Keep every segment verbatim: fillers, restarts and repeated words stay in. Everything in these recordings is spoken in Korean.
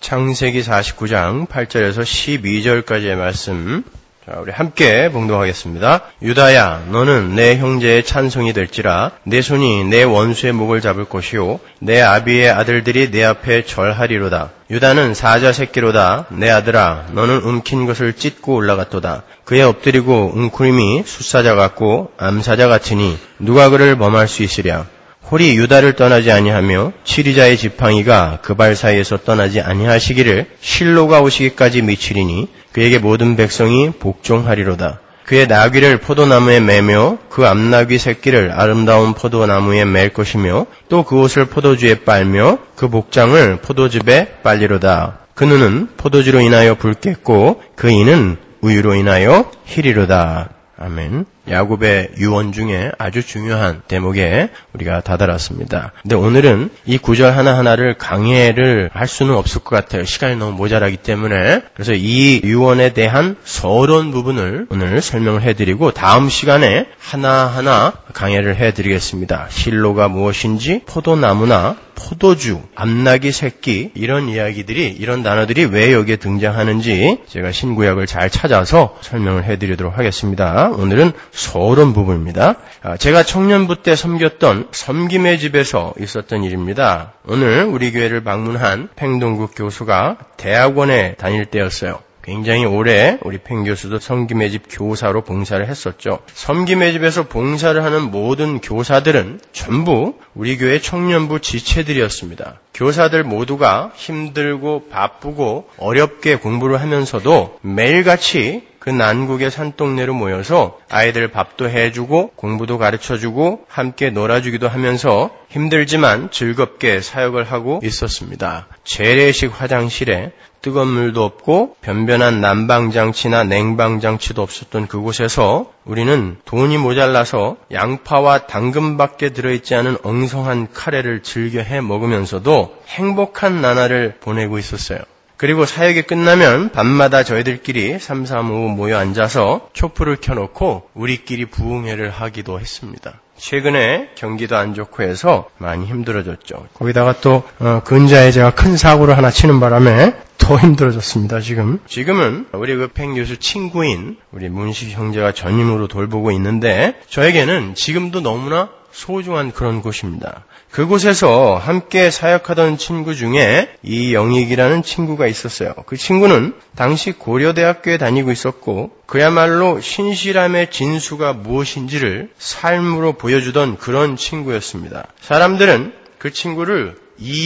창세기 사십구 장 팔 절에서 십이 절까지의 말씀, 자, 우리 함께 봉독하겠습니다. 유다야, 너는 내 형제의 찬송이 될지라. 내 손이 내 원수의 목을 잡을 것이요 내 아비의 아들들이 내 앞에 절하리로다. 유다는 사자 새끼로다. 내 아들아, 너는 움킨 것을 찢고 올라갔도다. 그에 엎드리고 웅크림이 숫사자 같고 암사자 같으니 누가 그를 범할 수 있으랴. 홀이 유다를 떠나지 아니하며 치리자의 지팡이가 그 발 사이에서 떠나지 아니하시기를 실로가 오시기까지 미치리니 그에게 모든 백성이 복종하리로다. 그의 나귀를 포도나무에 매며 그 암나귀 새끼를 아름다운 포도나무에 맬 것이며 또 그 옷을 포도주에 빨며 그 복장을 포도즙에 빨리로다. 그 눈은 포도주로 인하여 붉겠고 그 이는 우유로 인하여 희리로다. 아멘. 야곱의 유언 중에 아주 중요한 대목에 우리가 다다랐습니다. 근데 오늘은 이 구절 하나하나를 강해를 할 수는 없을 것 같아요. 시간이 너무 모자라기 때문에. 그래서 이 유언에 대한 서론 부분을 오늘 설명을 해드리고 다음 시간에 하나하나 강해를 해드리겠습니다. 실로가 무엇인지, 포도나무나 포도주, 암나귀 새끼, 이런 이야기들이, 이런 단어들이 왜 여기에 등장하는지 제가 신구약을 잘 찾아서 설명을 해드리도록 하겠습니다. 오늘은 서론 부분입니다. 제가 청년부 때 섬겼던 섬김의 집에서 있었던 일입니다. 오늘 우리 교회를 방문한 팽동국 교수가 대학원에 다닐 때였어요. 굉장히 오래 우리 팽 교수도 섬김의 집 교사로 봉사를 했었죠. 섬김의 집에서 봉사를 하는 모든 교사들은 전부 우리 교회 청년부 지체들이었습니다. 교사들 모두가 힘들고 바쁘고 어렵게 공부를 하면서도 매일같이 그 난국의 산동네로 모여서 아이들 밥도 해주고 공부도 가르쳐주고 함께 놀아주기도 하면서 힘들지만 즐겁게 사역을 하고 있었습니다. 재래식 화장실에 뜨거운 물도 없고 변변한 난방장치나 냉방장치도 없었던 그곳에서 우리는 돈이 모자라서 양파와 당근밖에 들어있지 않은 엉성한 카레를 즐겨 해 먹으면서도 행복한 나날을 보내고 있었어요. 그리고 사역이 끝나면 밤마다 저희들끼리 삼삼오오 모여 앉아서 촛불을 켜놓고 우리끼리 부흥회를 하기도 했습니다. 최근에 경기도 안 좋고 해서 많이 힘들어졌죠. 거기다가 또 어, 근자에 제가 큰 사고를 하나 치는 바람에 더 힘들어졌습니다. 지금. 지금은 우리 그 팽 교수 친구인 우리 문식 형제가 전임으로 돌보고 있는데 저에게는 지금도 너무나 소중한 그런 곳입니다. 그곳에서 함께 사역하던 친구 중에 이영익이라는 친구가 있었어요. 그 친구는 당시 고려대학교에 다니고 있었고 그야말로 신실함의 진수가 무엇인지를 삶으로 보여주던 그런 친구였습니다. 사람들은 그 친구를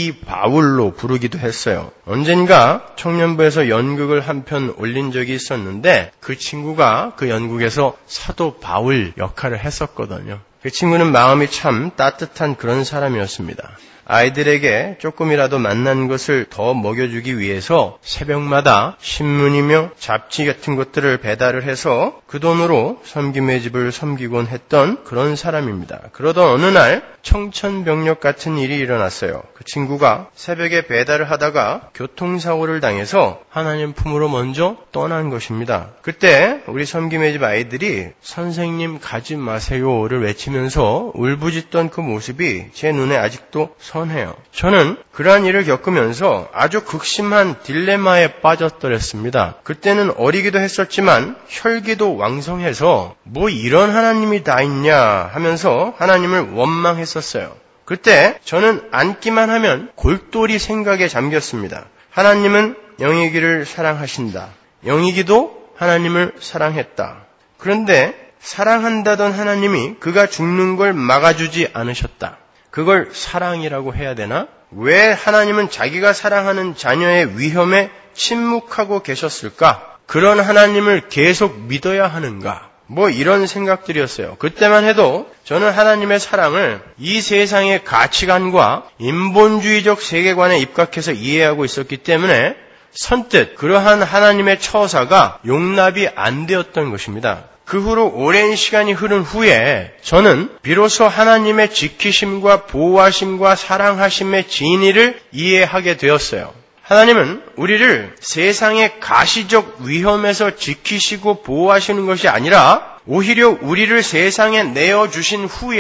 이바울로 부르기도 했어요. 언젠가 청년부에서 연극을 한 편 올린 적이 있었는데 그 친구가 그 연극에서 사도 바울 역할을 했었거든요. 그 친구는 마음이 참 따뜻한 그런 사람이었습니다. 아이들에게 조금이라도 맛난 것을 더 먹여주기 위해서 새벽마다 신문이며 잡지 같은 것들을 배달을 해서 그 돈으로 섬김의 집을 섬기곤 했던 그런 사람입니다. 그러던 어느 날 청천벽력 같은 일이 일어났어요. 그 친구가 새벽에 배달을 하다가 교통사고를 당해서 하나님 품으로 먼저 떠난 것입니다. 그때 우리 섬김의 집 아이들이 선생님 가지 마세요를 외치면서 울부짖던 그 모습이 제 눈에 아직도 선해요. 저는 그러한 일을 겪으면서 아주 극심한 딜레마에 빠졌더랬습니다. 그때는 어리기도 했었지만 혈기도 왕성해서 뭐 이런 하나님이 다 있냐 하면서 하나님을 원망했었어요. 그때 저는 앉기만 하면 골똘히 생각에 잠겼습니다. 하나님은 영희기를 사랑하신다. 영희기도 하나님을 사랑했다. 그런데 사랑한다던 하나님이 그가 죽는 걸 막아주지 않으셨다. 그걸 사랑이라고 해야 되나? 왜 하나님은 자기가 사랑하는 자녀의 위험에 침묵하고 계셨을까? 그런 하나님을 계속 믿어야 하는가? 뭐 이런 생각들이었어요. 그때만 해도 저는 하나님의 사랑을 이 세상의 가치관과 인본주의적 세계관에 입각해서 이해하고 있었기 때문에 선뜻 그러한 하나님의 처사가 용납이 안 되었던 것입니다. 그 후로 오랜 시간이 흐른 후에 저는 비로소 하나님의 지키심과 보호하심과 사랑하심의 진리를 이해하게 되었어요. 하나님은 우리를 세상의 가시적 위험에서 지키시고 보호하시는 것이 아니라 오히려 우리를 세상에 내어주신 후에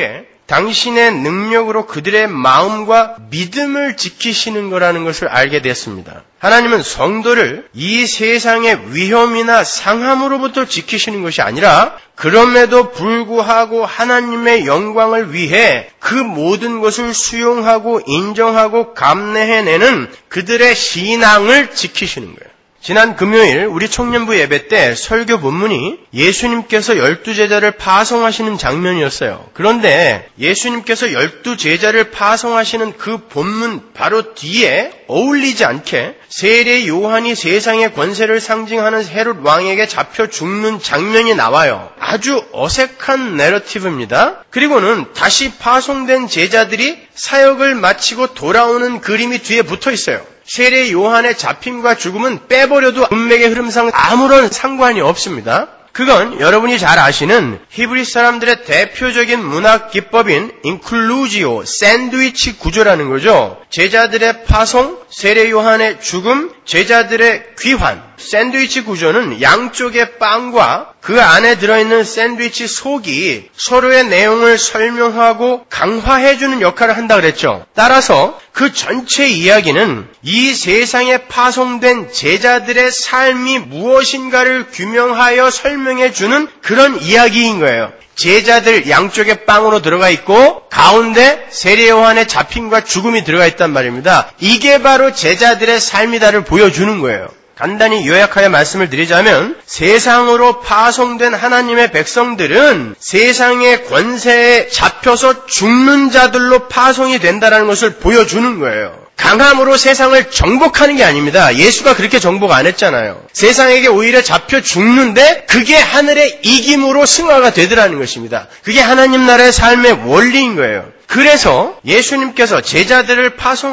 당신의 능력으로 그들의 마음과 믿음을 지키시는 거라는 것을 알게 됐습니다. 하나님은 성도를 이 세상의 위험이나 상함으로부터 지키시는 것이 아니라 그럼에도 불구하고 하나님의 영광을 위해 그 모든 것을 수용하고 인정하고 감내해내는 그들의 신앙을 지키시는 거예요. 지난 금요일 우리 청년부 예배 때 설교 본문이 예수님께서 열두 제자를 파송하시는 장면이었어요. 그런데 예수님께서 열두 제자를 파송하시는 그 본문 바로 뒤에 어울리지 않게 세례 요한이 세상의 권세를 상징하는 헤롯 왕에게 잡혀 죽는 장면이 나와요. 아주 어색한 내러티브입니다. 그리고는 다시 파송된 제자들이 사역을 마치고 돌아오는 그림이 뒤에 붙어 있어요. 세례 요한의 잡힘과 죽음은 빼버려도 문맥의 흐름상 아무런 상관이 없습니다. 그건 여러분이 잘 아시는 히브리 사람들의 대표적인 문학 기법인 인클루지오, 샌드위치 구조라는 거죠. 제자들의 파송, 세례 요한의 죽음, 제자들의 귀환. 샌드위치 구조는 양쪽의 빵과 그 안에 들어있는 샌드위치 속이 서로의 내용을 설명하고 강화해주는 역할을 한다 그랬죠. 따라서 그 전체 이야기는 이 세상에 파송된 제자들의 삶이 무엇인가를 규명하여 설명해주는 그런 이야기인 거예요. 제자들 양쪽에 빵으로 들어가 있고 가운데 세례 요한의 잡힘과 죽음이 들어가 있단 말입니다. 이게 바로 제자들의 삶이다를 보여주는 거예요. 간단히 요약하여 말씀을 드리자면 세상으로 파송된 하나님의 백성들은 세상의 권세에 잡혀서 죽는 자들로 파송이 된다는 것을 보여주는 거예요. 강함으로 세상을 정복하는 게 아닙니다. 예수가 그렇게 정복 안 했잖아요. 세상에게 오히려 잡혀 죽는데 그게 하늘의 이김으로 승화가 되더라는 것입니다. 그게 하나님 나라의 삶의 원리인 거예요. 그래서 예수님께서 제자들을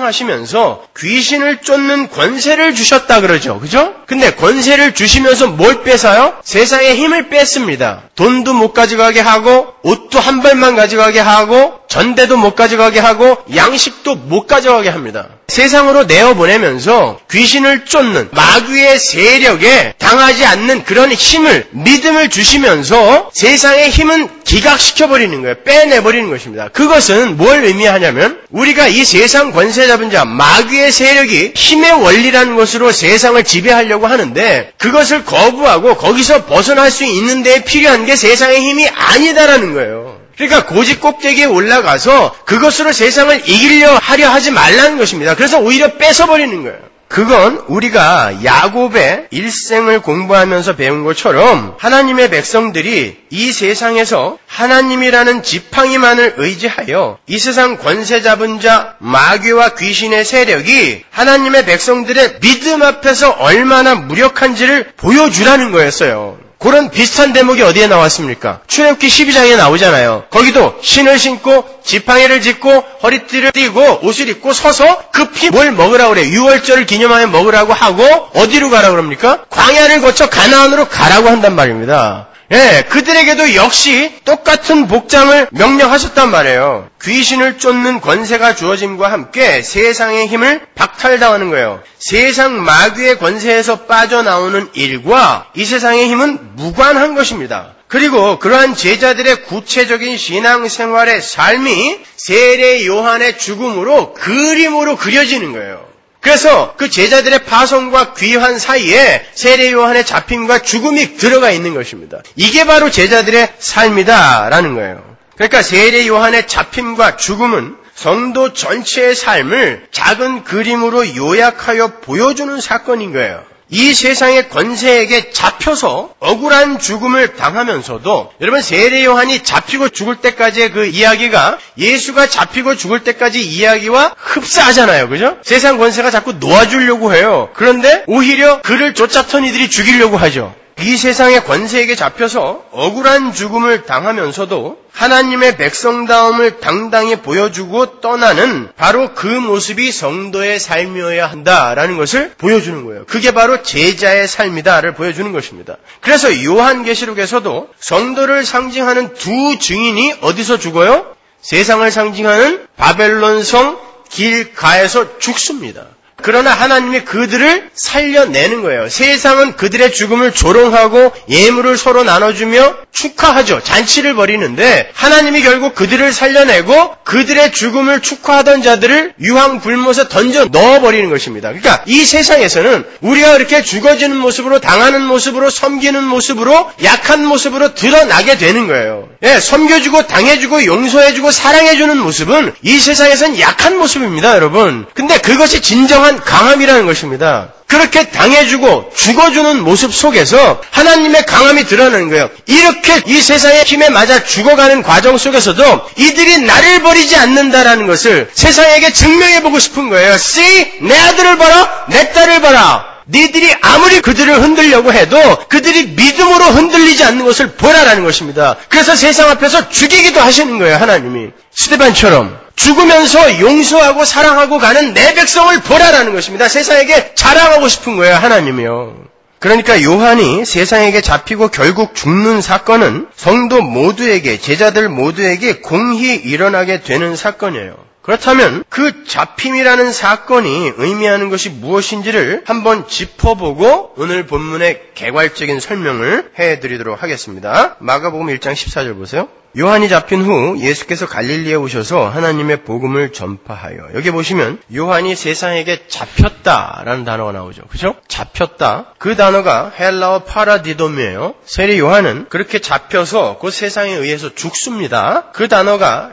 파송하시면서 귀신을 쫓는 권세를 주셨다 그러죠. 그죠? 근데 권세를 주시면서 뭘 뺏어요? 세상의 힘을 뺐습니다. 돈도 못 가져가게 하고 옷도 한 벌만 가져가게 하고 전대도 못 가져가게 하고 양식도 못 가져가게 합니다. 세상으로 내어보내면서 귀신을 쫓는 마귀의 세력에 당하지 않는 그런 힘을, 믿음을 주시면서 세상의 힘은 기각시켜버리는 거예요. 빼내버리는 것입니다. 그것은 뭘 의미하냐면 우리가 이 세상 권세 잡은 자, 마귀의 세력이 힘의 원리라는 것으로 세상을 지배하려고 하는데 그것을 거부하고 거기서 벗어날 수 있는 데에 필요한 게 세상의 힘이 아니다라는 거예요. 그러니까 고지 꼭대기에 올라가서 그것으로 세상을 이기려 하려 하지 말라는 것입니다. 그래서 오히려 뺏어버리는 거예요. 그건 우리가 야곱의 일생을 공부하면서 배운 것처럼 하나님의 백성들이 이 세상에서 하나님이라는 지팡이만을 의지하여 이 세상 권세 잡은 자 마귀와 귀신의 세력이 하나님의 백성들의 믿음 앞에서 얼마나 무력한지를 보여주라는 거였어요. 그런 비슷한 대목이 어디에 나왔습니까? 출애굽기 십이 장에 나오잖아요. 거기도 신을 신고 지팡이를 짚고 허리띠를 띠고 옷을 입고 서서 급히 뭘 먹으라고 그래요. 유월절을 기념하여 먹으라고 하고 어디로 가라고 그럽니까? 광야를 거쳐 가나안으로 가라고 한단 말입니다. 예, 그들에게도 역시 똑같은 복장을 명령하셨단 말이에요. 귀신을 쫓는 권세가 주어짐과 함께 세상의 힘을 박탈당하는 거예요. 세상 마귀의 권세에서 빠져나오는 일과 이 세상의 힘은 무관한 것입니다. 그리고 그러한 제자들의 구체적인 신앙생활의 삶이 세례 요한의 죽음으로 그림으로 그려지는 거예요. 그래서 그 제자들의 파송과 귀환 사이에 세례 요한의 잡힘과 죽음이 들어가 있는 것입니다. 이게 바로 제자들의 삶이다라는 거예요. 그러니까 세례 요한의 잡힘과 죽음은 성도 전체의 삶을 작은 그림으로 요약하여 보여주는 사건인 거예요. 이 세상의 권세에게 잡혀서 억울한 죽음을 당하면서도 여러분 세례 요한이 잡히고 죽을 때까지의 그 이야기가 예수가 잡히고 죽을 때까지 이야기와 흡사하잖아요. 그죠? 세상 권세가 자꾸 놓아주려고 해요. 그런데 오히려 그를 쫓았던 이들이 죽이려고 하죠. 이 세상의 권세에게 잡혀서 억울한 죽음을 당하면서도 하나님의 백성다움을 당당히 보여주고 떠나는 바로 그 모습이 성도의 삶이어야 한다라는 것을 보여주는 거예요. 그게 바로 제자의 삶이다를 보여주는 것입니다. 그래서 요한계시록에서도 성도를 상징하는 두 증인이 어디서 죽어요? 세상을 상징하는 바벨론 성 길가에서 죽습니다. 그러나 하나님이 그들을 살려내는 거예요. 세상은 그들의 죽음을 조롱하고 예물을 서로 나눠주며 축하하죠. 잔치를 벌이는데 하나님이 결국 그들을 살려내고 그들의 죽음을 축하하던 자들을 유황불못에 던져 넣어버리는 것입니다. 그러니까 이 세상에서는 우리가 그렇게 죽어지는 모습으로, 당하는 모습으로, 섬기는 모습으로, 약한 모습으로 드러나게 되는 거예요. 예, 섬겨주고 당해주고 용서해주고 사랑해주는 모습은 이 세상에서는 약한 모습입니다, 여러분. 근데 그것이 진정한 강함이라는 것입니다. 그렇게 당해주고 죽어주는 모습 속에서 하나님의 강함이 드러나는 거예요. 이렇게 이 세상의 힘에 맞아 죽어가는 과정 속에서도 이들이 나를 버리지 않는다라는 것을 세상에게 증명해보고 싶은 거예요. See? 내 아들을 봐라, 내 딸을 봐라. 니들이 아무리 그들을 흔들려고 해도 그들이 믿음으로 흔들리지 않는 것을 보라라는 것입니다. 그래서 세상 앞에서 죽이기도 하시는 거예요, 하나님이. 스데반처럼 죽으면서 용서하고 사랑하고 가는 내 백성을 보라라는 것입니다. 세상에게 자랑하고 싶은 거예요, 하나님이요. 그러니까 요한이 세상에게 잡히고 결국 죽는 사건은 성도 모두에게, 제자들 모두에게 공히 일어나게 되는 사건이에요. 그렇다면 그 잡힘이라는 사건이 의미하는 것이 무엇인지를 한번 짚어보고 오늘 본문의 개괄적인 설명을 해드리도록 하겠습니다. 마가복음 일 장 십사 절 보세요. 요한이 잡힌 후 예수께서 갈릴리에 오셔서 하나님의 복음을 전파하여. 여기 보시면 요한이 세상에게 잡혔다라는 단어가 나오죠. 그렇죠? 잡혔다. 그 단어가 헬라어 파라디돔이에요. 세리 요한은 그렇게 잡혀서 그 세상에 의해서 죽습니다. 그 단어가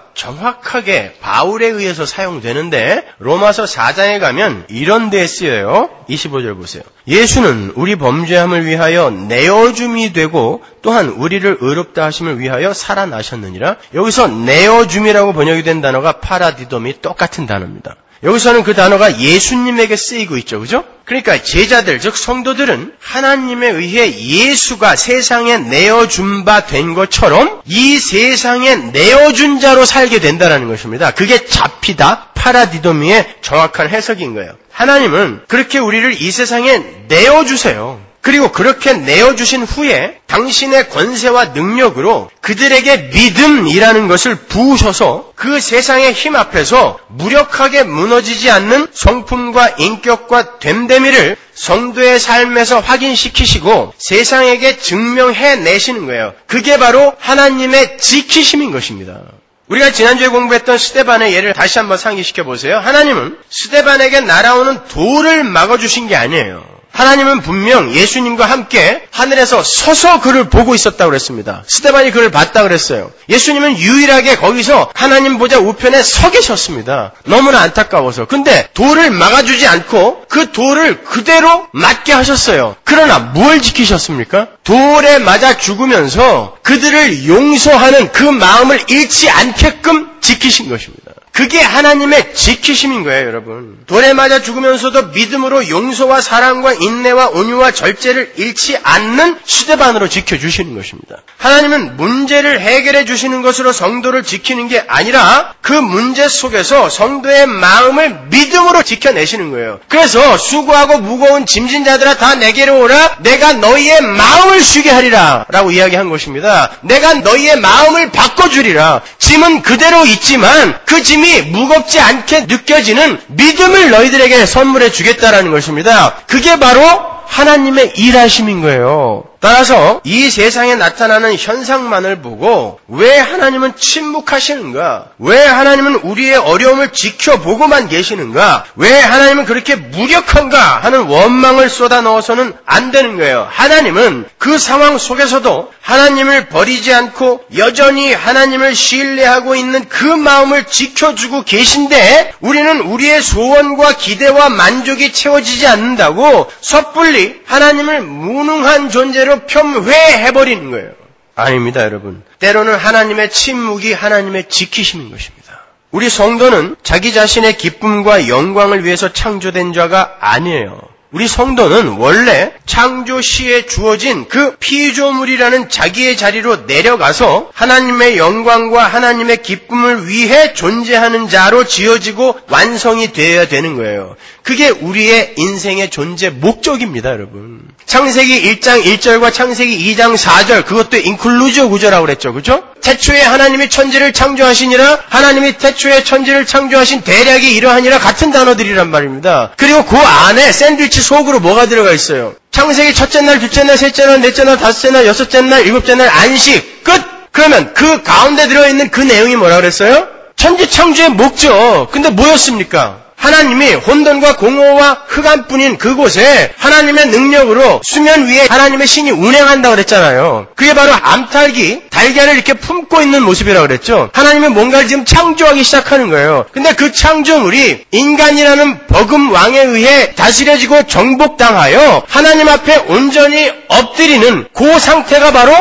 정확하게 바울에 의해서 사용되는데 로마서 사 장에 가면 이런 데에 쓰여요. 이십오 절 보세요. 예수는 우리 범죄함을 위하여 내어줌이 되고 또한 우리를 의롭다 하심을 위하여 살아나셨느니라. 여기서 내어줌이라고 번역이 된 단어가 파라디돔이 똑같은 단어입니다. 여기서는 그 단어가 예수님에게 쓰이고 있죠. 그죠? 그러니까 제자들, 즉 성도들은 하나님에 의해 예수가 세상에 내어준 바 된 것처럼 이 세상에 내어준 자로 살게 된다는 것입니다. 그게 잡히다, 파라디도미의 정확한 해석인 거예요. 하나님은 그렇게 우리를 이 세상에 내어주세요. 그리고 그렇게 내어주신 후에 당신의 권세와 능력으로 그들에게 믿음이라는 것을 부으셔서 그 세상의 힘 앞에서 무력하게 무너지지 않는 성품과 인격과 됨됨이를 성도의 삶에서 확인시키시고 세상에게 증명해내시는 거예요. 그게 바로 하나님의 지키심인 것입니다. 우리가 지난주에 공부했던 스데반의 예를 다시 한번 상기시켜 보세요. 하나님은 스데반에게 날아오는 돌을 막아주신 게 아니에요. 하나님은 분명 예수님과 함께 하늘에서 서서 그를 보고 있었다고 그랬습니다. 스데반이 그를 봤다고 그랬어요. 예수님은 유일하게 거기서 하나님 보좌 우편에 서 계셨습니다. 너무나 안타까워서. 근데 돌을 막아주지 않고 그 돌을 그대로 맞게 하셨어요. 그러나 뭘 지키셨습니까? 돌에 맞아 죽으면서 그들을 용서하는 그 마음을 잃지 않게끔 지키신 것입니다. 그게 하나님의 지키심인 거예요, 여러분. 돌에 맞아 죽으면서도 믿음으로 용서와 사랑과 인내와 온유와 절제를 잃지 않는 스데반으로 지켜주시는 것입니다. 하나님은 문제를 해결해 주시는 것으로 성도를 지키는 게 아니라 그 문제 속에서 성도의 마음을 믿음으로 지켜내시는 거예요. 그래서 수고하고 무거운 짐진 자들아 다 내게로 오라. 내가 너희의 마음을 쉬게 하리라 라고 이야기한 것입니다. 내가 너희의 마음을 바꿔주리라. 짐은 그대로 있지만 그 짐 무겁지 않게 느껴지는 믿음을 너희들에게 선물해 주겠다라는 것입니다. 그게 바로 하나님의 일하심인 거예요. 따라서 이 세상에 나타나는 현상만을 보고 왜 하나님은 침묵하시는가? 왜 하나님은 우리의 어려움을 지켜보고만 계시는가? 왜 하나님은 그렇게 무력한가? 하는 원망을 쏟아 넣어서는 안 되는 거예요. 하나님은 그 상황 속에서도 하나님을 버리지 않고 여전히 하나님을 신뢰하고 있는 그 마음을 지켜주고 계신데 우리는 우리의 소원과 기대와 만족이 채워지지 않는다고 섣불리 하나님을 무능한 존재로 폄훼해버리는 거예요. 아닙니다, 여러분. 때로는 하나님의 침묵이 하나님의 지키심인 것입니다. 우리 성도는 자기 자신의 기쁨과 영광을 위해서 창조된 자가 아니에요. 우리 성도는 원래 창조 시에 주어진 그 피조물이라는 자기의 자리로 내려가서 하나님의 영광과 하나님의 기쁨을 위해 존재하는 자로 지어지고 완성이 되어야 되는 거예요. 그게 우리의 인생의 존재 목적입니다, 여러분. 창세기 일 장 일 절과 창세기 이 장 사 절, 그것도 인클루지오 구조라고 그랬죠, 그죠? 태초에 하나님이 천지를 창조하시니라, 하나님이 태초에 천지를 창조하신 대략이 이러하니라 같은 단어들이란 말입니다. 그리고 그 안에 샌드위치 속으로 뭐가 들어가 있어요? 창세기 첫째 날, 둘째 날, 셋째 날, 넷째 날, 다섯째 날, 여섯째 날, 일곱째 날 안식 끝! 그러면 그 가운데 들어있는 그 내용이 뭐라 그랬어요? 천지 창조의 목적. 근데 뭐였습니까? 하나님이 혼돈과 공허와 흑암뿐인 그곳에 하나님의 능력으로 수면 위에 하나님의 신이 운행한다고 그랬잖아요. 그게 바로 암탉이 달걀을 이렇게 품고 있는 모습이라고 그랬죠. 하나님이 뭔가를 지금 창조하기 시작하는 거예요. 근데 그 창조물이 인간이라는 버금 왕에 의해 다스려지고 정복당하여 하나님 앞에 온전히 엎드리는 그 상태가 바로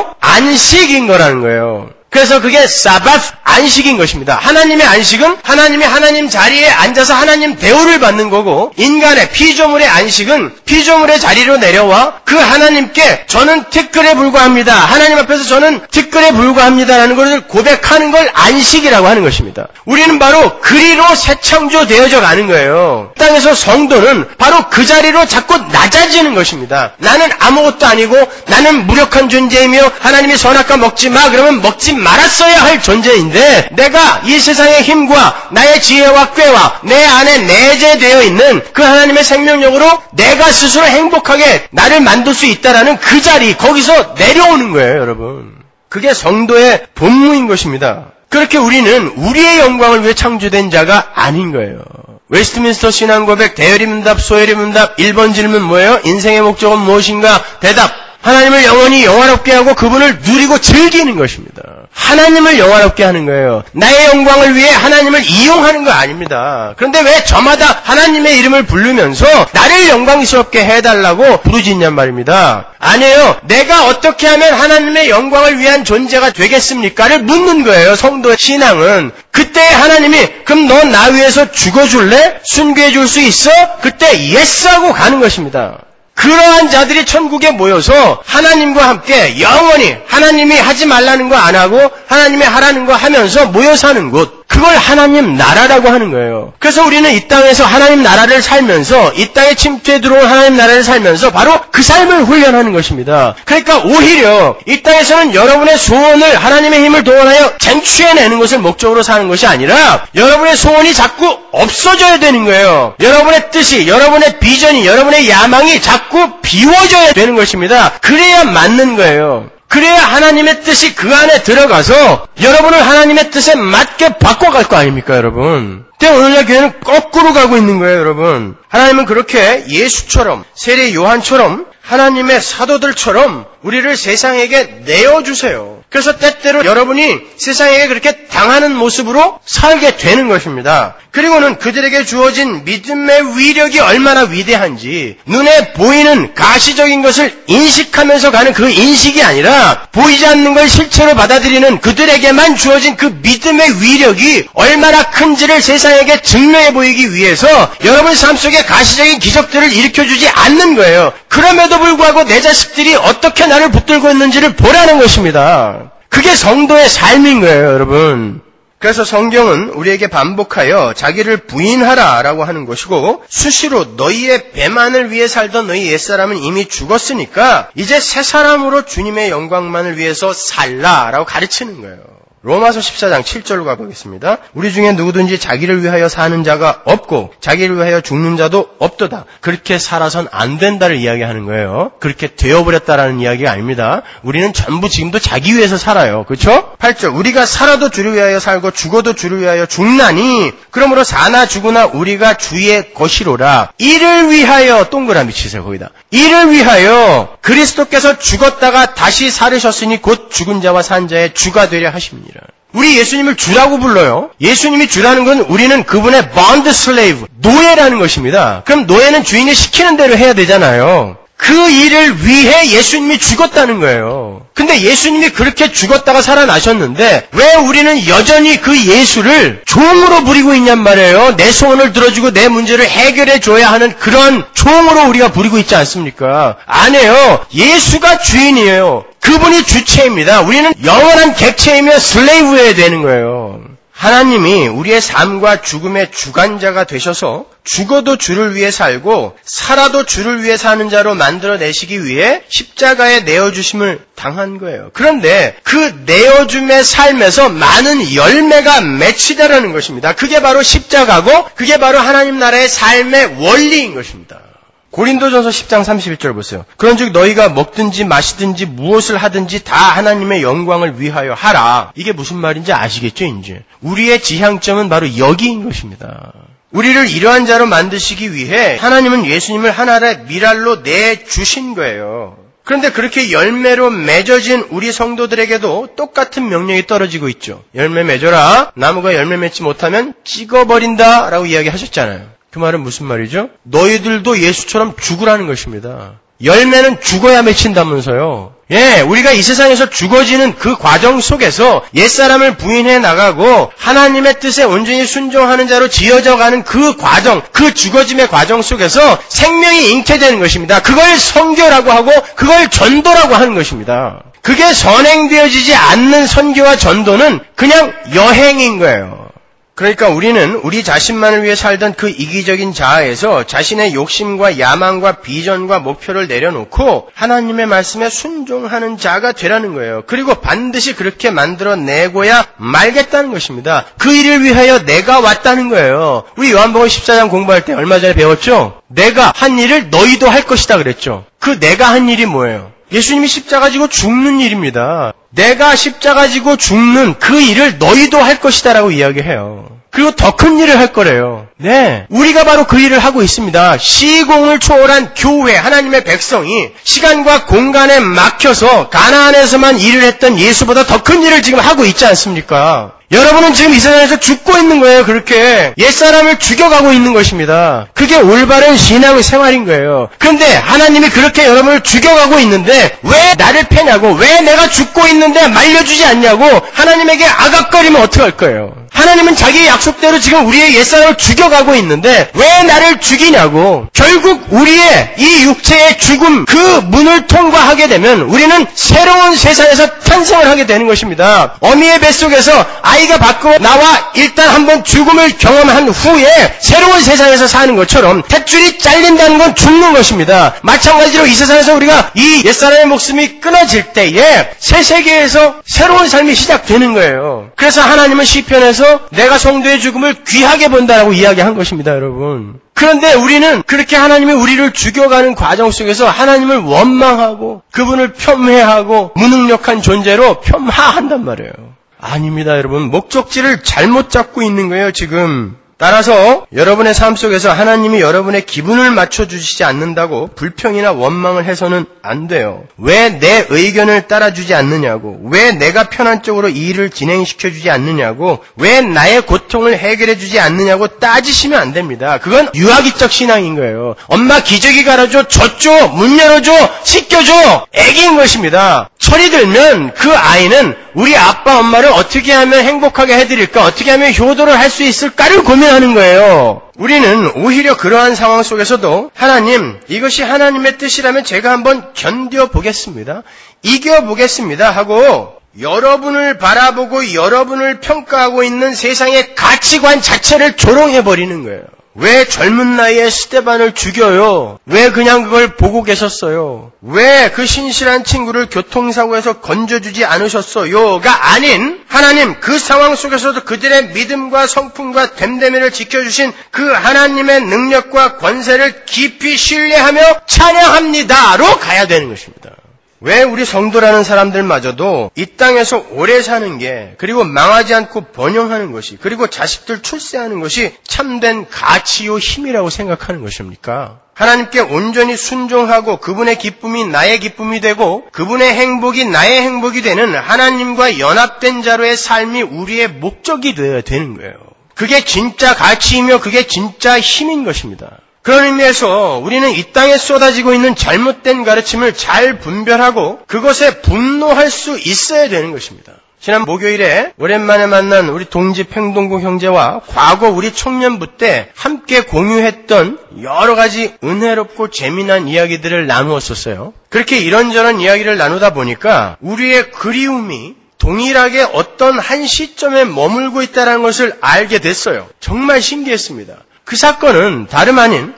안식인 거라는 거예요. 그래서 그게 사바스, 안식인 것입니다. 하나님의 안식은 하나님이 하나님 자리에 앉아서 하나님 대우를 받는 거고, 인간의 피조물의 안식은 피조물의 자리로 내려와 그 하나님께 저는 티끌에 불과합니다. 하나님 앞에서 저는 티끌에 불과합니다라는 것을 고백하는 걸 안식이라고 하는 것입니다. 우리는 바로 그리로 새 창조되어져 가는 거예요. 땅에서 성도는 바로 그 자리로 자꾸 낮아지는 것입니다. 나는 아무것도 아니고 나는 무력한 존재이며 하나님이 선악과 먹지 마 그러면 먹지 말았어야 할 존재인데, 내가 이 세상의 힘과 나의 지혜와 꾀와 내 안에 내재되어 있는 그 하나님의 생명력으로 내가 스스로 행복하게 나를 만들 수 있다라는 그 자리, 거기서 내려오는 거예요, 여러분. 그게 성도의 본무인 것입니다. 그렇게 우리는 우리의 영광을 위해 창조된 자가 아닌 거예요. 웨스트민스터 신앙고백 대여리문답 소여리문답 일 번 질문 뭐예요? 인생의 목적은 무엇인가? 대답, 하나님을 영원히 영화롭게 하고 그분을 누리고 즐기는 것입니다. 하나님을 영화롭게 하는 거예요. 나의 영광을 위해 하나님을 이용하는 거 아닙니다. 그런데 왜 저마다 하나님의 이름을 부르면서 나를 영광스럽게 해달라고 부르짖냔 말입니다. 아니에요. 내가 어떻게 하면 하나님의 영광을 위한 존재가 되겠습니까를 묻는 거예요. 성도의 신앙은. 그때 하나님이 그럼 너 나 위해서 죽어줄래? 순교해 줄 수 있어? 그때 예스 하고 가는 것입니다. 그러한 자들이 천국에 모여서 하나님과 함께 영원히 하나님이 하지 말라는 거 안 하고 하나님이 하라는 거 하면서 모여 사는 곳, 그걸 하나님 나라라고 하는 거예요. 그래서 우리는 이 땅에서 하나님 나라를 살면서, 이 땅에 침투해 들어온 하나님 나라를 살면서 바로 그 삶을 훈련하는 것입니다. 그러니까 오히려 이 땅에서는 여러분의 소원을 하나님의 힘을 동원하여 쟁취해내는 것을 목적으로 사는 것이 아니라 여러분의 소원이 자꾸 없어져야 되는 거예요. 여러분의 뜻이, 여러분의 비전이, 여러분의 야망이 자꾸 비워져야 되는 것입니다. 그래야 맞는 거예요. 그래야 하나님의 뜻이 그 안에 들어가서 여러분을 하나님의 뜻에 맞게 바꿔갈 거 아닙니까, 여러분? 근데 오늘날 교회는 거꾸로 가고 있는 거예요, 여러분. 하나님은 그렇게 예수처럼, 세례 요한처럼, 하나님의 사도들처럼 우리를 세상에게 내어주세요. 그래서 때때로 여러분이 세상에게 그렇게 당하는 모습으로 살게 되는 것입니다. 그리고는 그들에게 주어진 믿음의 위력이 얼마나 위대한지, 눈에 보이는 가시적인 것을 인식하면서 가는 그 인식이 아니라 보이지 않는 걸 실체로 받아들이는 그들에게만 주어진 그 믿음의 위력이 얼마나 큰지를 세상에게 증명해 보이기 위해서 여러분 삶 속에 가시적인 기적들을 일으켜주지 않는 거예요. 그럼에도 불구하고 내 자식들이 어떻게 나를 붙들고 있는지를 보라는 것입니다. 그게 성도의 삶인 거예요, 여러분. 그래서 성경은 우리에게 반복하여 자기를 부인하라라고 하는 것이고, 수시로 너희의 배만을 위해 살던 너희 옛사람은 이미 죽었으니까 이제 새 사람으로 주님의 영광만을 위해서 살라라고 가르치는 거예요. 로마서 십사 장 칠 절로 가보겠습니다. 우리 중에 누구든지 자기를 위하여 사는 자가 없고 자기를 위하여 죽는 자도 없도다. 그렇게 살아선 안 된다를 이야기하는 거예요. 그렇게 되어버렸다라는 이야기가 아닙니다. 우리는 전부 지금도 자기 위해서 살아요. 그렇죠? 팔 절 우리가 살아도 주를 위하여 살고 죽어도 주를 위하여 죽나니 그러므로 사나 죽으나 우리가 주의 것이로라. 이를 위하여 동그라미 치세요. 거기다. 이를 위하여 그리스도께서 죽었다가 다시 살으셨으니 곧 죽은 자와 산 자의 주가 되려 하십니다. 우리 예수님을 주라고 불러요. 예수님이 주라는 건 우리는 그분의 bond slave, 노예라는 것입니다. 그럼 노예는 주인이 시키는 대로 해야 되잖아요. 그 일을 위해 예수님이 죽었다는 거예요. 근데 예수님이 그렇게 죽었다가 살아나셨는데 왜 우리는 여전히 그 예수를 종으로 부리고 있냔 말이에요. 내 소원을 들어주고 내 문제를 해결해 줘야 하는 그런 종으로 우리가 부리고 있지 않습니까? 아니에요. 예수가 주인이에요. 그분이 주체입니다. 우리는 영원한 객체이며 슬레이브여야 되는 거예요. 하나님이 우리의 삶과 죽음의 주관자가 되셔서 죽어도 주를 위해 살고 살아도 주를 위해 사는 자로 만들어내시기 위해 십자가에 내어주심을 당한 거예요. 그런데 그 내어줌의 삶에서 많은 열매가 맺히다라는 것입니다. 그게 바로 십자가고 그게 바로 하나님 나라의 삶의 원리인 것입니다. 고린도전서 십 장 삼십일 절 보세요. 그런즉 너희가 먹든지 마시든지 무엇을 하든지 다 하나님의 영광을 위하여 하라. 이게 무슨 말인지 아시겠죠, 이제? 우리의 지향점은 바로 여기인 것입니다. 우리를 이러한 자로 만드시기 위해 하나님은 예수님을 하나의 미랄로 내주신 거예요. 그런데 그렇게 열매로 맺어진 우리 성도들에게도 똑같은 명령이 떨어지고 있죠. 열매 맺어라. 나무가 열매 맺지 못하면 찍어버린다 라고 이야기하셨잖아요. 그 말은 무슨 말이죠? 너희들도 예수처럼 죽으라는 것입니다. 열매는 죽어야 맺힌다면서요. 예, 우리가 이 세상에서 죽어지는 그 과정 속에서 옛사람을 부인해 나가고 하나님의 뜻에 온전히 순종하는 자로 지어져 가는 그 과정, 그 죽어짐의 과정 속에서 생명이 잉태되는 것입니다. 그걸 선교라고 하고 그걸 전도라고 하는 것입니다. 그게 선행되어지지 않는 선교와 전도는 그냥 여행인 거예요. 그러니까 우리는 우리 자신만을 위해 살던 그 이기적인 자아에서 자신의 욕심과 야망과 비전과 목표를 내려놓고 하나님의 말씀에 순종하는 자가 되라는 거예요. 그리고 반드시 그렇게 만들어내고야 말겠다는 것입니다. 그 일을 위하여 내가 왔다는 거예요. 우리 요한복음 십사 장 공부할 때 얼마 전에 배웠죠? 내가 한 일을 너희도 할 것이다 그랬죠. 그 내가 한 일이 뭐예요? 예수님이 십자가 지고 죽는 일입니다. 내가 십자가 지고 죽는 그 일을 너희도 할 것이다라고 이야기해요. 그리고 더 큰 일을 할 거래요. 네, 우리가 바로 그 일을 하고 있습니다. 시공을 초월한 교회, 하나님의 백성이 시간과 공간에 막혀서 가나안에서만 일을 했던 예수보다 더 큰 일을 지금 하고 있지 않습니까? 여러분은 지금 이 세상에서 죽고 있는 거예요. 그렇게 옛사람을 죽여가고 있는 것입니다. 그게 올바른 신앙의 생활인 거예요. 그런데 하나님이 그렇게 여러분을 죽여가고 있는데 왜 나를 패냐고, 왜 내가 죽고 있는데 말려주지 않냐고 하나님에게 아각거리면 어떡할 거예요. 하나님은 자기의 약속대로 지금 우리의 옛사람을 죽여가고 있는데 왜 나를 죽이냐고. 결국 우리의 이 육체의 죽음, 그 문을 통과하게 되면 우리는 새로운 세상에서 탄생을 하게 되는 것입니다. 어미의 뱃속에서 아이가 밖으로 나와 일단 한번 죽음을 경험한 후에 새로운 세상에서 사는 것처럼 탯줄이 잘린다는 건 죽는 것입니다. 마찬가지로 이 세상에서 우리가 이 옛사람의 목숨이 끊어질 때에 새 세계에서 새로운 삶이 시작되는 거예요. 그래서 하나님은 시편에서 내가 성도의 죽음을 귀하게 본다라고 이야기한 것입니다, 여러분. 그런데 우리는 그렇게 하나님이 우리를 죽여가는 과정 속에서 하나님을 원망하고 그분을 폄훼하고 무능력한 존재로 폄하한단 말이에요. 아닙니다, 여러분. 목적지를 잘못 잡고 있는 거예요, 지금. 따라서 여러분의 삶 속에서 하나님이 여러분의 기분을 맞춰주시지 않는다고 불평이나 원망을 해서는 안 돼요. 왜 내 의견을 따라주지 않느냐고, 왜 내가 편한 쪽으로 이 일을 진행시켜주지 않느냐고, 왜 나의 고통을 해결해주지 않느냐고 따지시면 안 됩니다. 그건 유아기적 신앙인 거예요. 엄마 기저귀 갈아줘, 젖줘, 문 열어줘, 씻겨줘, 애기인 것입니다. 철이 들면 그 아이는 우리 아빠 엄마를 어떻게 하면 행복하게 해드릴까, 어떻게 하면 효도를 할 수 있을까를 고민하는 거예요. 우리는 오히려 그러한 상황 속에서도 하나님, 이것이 하나님의 뜻이라면 제가 한번 견뎌보겠습니다, 이겨보겠습니다 하고 여러분을 바라보고 여러분을 평가하고 있는 세상의 가치관 자체를 조롱해버리는 거예요. 왜 젊은 나이에 스데반을 죽여요? 왜 그냥 그걸 보고 계셨어요? 왜 그 신실한 친구를 교통사고에서 건져주지 않으셨어요?가 아닌 하나님, 그 상황 속에서도 그들의 믿음과 성품과 됨됨이를 지켜주신 그 하나님의 능력과 권세를 깊이 신뢰하며 찬양합니다로 가야 되는 것입니다. 왜 우리 성도라는 사람들마저도 이 땅에서 오래 사는 게, 그리고 망하지 않고 번영하는 것이, 그리고 자식들 출세하는 것이 참된 가치요 힘이라고 생각하는 것입니까? 하나님께 온전히 순종하고 그분의 기쁨이 나의 기쁨이 되고 그분의 행복이 나의 행복이 되는 하나님과 연합된 자로의 삶이 우리의 목적이 되어야 되는 거예요. 그게 진짜 가치이며 그게 진짜 힘인 것입니다. 그런 의미에서 우리는 이 땅에 쏟아지고 있는 잘못된 가르침을 잘 분별하고 그것에 분노할 수 있어야 되는 것입니다. 지난 목요일에 오랜만에 만난 우리 동지 팽동구 형제와 과거 우리 청년부 때 함께 공유했던 여러 가지 은혜롭고 재미난 이야기들을 나누었었어요. 그렇게 이런저런 이야기를 나누다 보니까 우리의 그리움이 동일하게 어떤 한 시점에 머물고 있다는 것을 알게 됐어요. 정말 신기했습니다. 그 사건은 다름 아닌